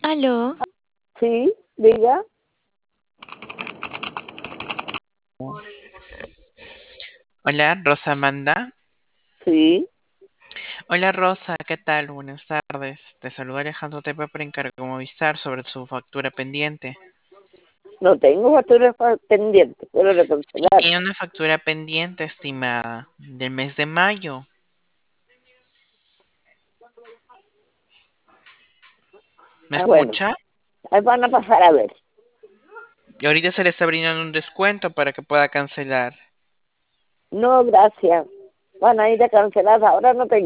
Aló, Sí, diga. hola Rosa Amanda. Sí, Hola Rosa, ¿qué tal? Buenas tardes. Te saluda Alejandro Tepe por encargo Movistar sobre su factura pendiente. no tengo facturas pendientes, quiero Sí, cancelar. tiene una factura pendiente estimada del mes de mayo. ¿Me Ah, bueno, escucha? ahí van a pasar a ver. Y ahorita se le está brindando un descuento para que pueda cancelar. No, gracias. Van a ir a cancelar, ahora no tengo.